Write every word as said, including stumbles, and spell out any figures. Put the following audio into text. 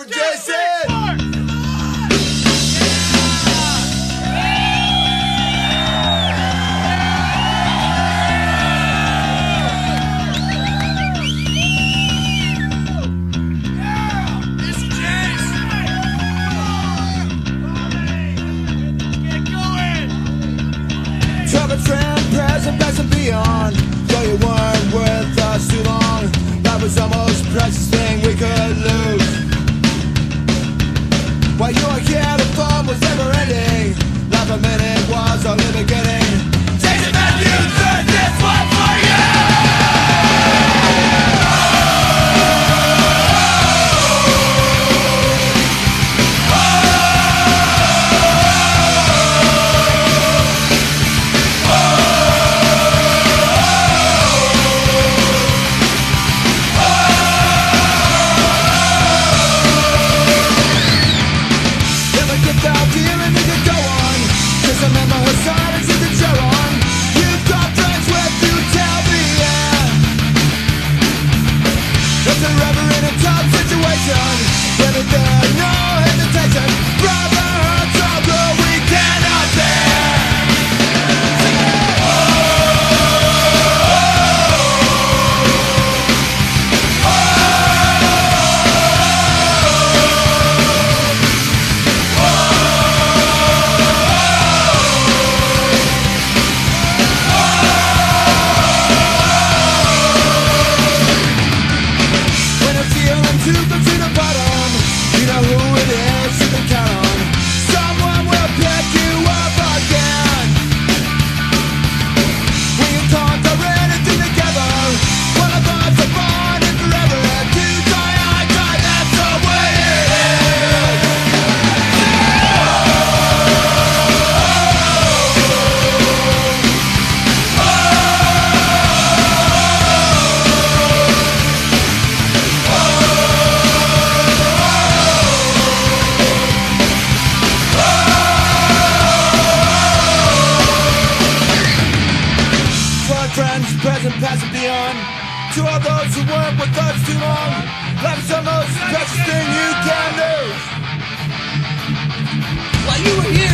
Jason! Travel, trend, present, past and beyond. Though you weren't with us too long, life was the most precious thing we could lose. While you were here, the fun was never ending. Life a minute was only beginning. Jason Matthews, this one for you! Remember her silence in the chair on. You've got friends with you till the end. If they're ever in a tough situation, then if there's no hesitation, brotherhood trouble we cannot bear. To the, to the bottom, you know who it is you can count on. Someone will pick you up again. We can conquer anything together. One of us are born and forever. And to die, I die, that's the way it is. Friends, present, past and beyond. To all those who weren't with us too long, life's the most precious thing you can lose. While you were here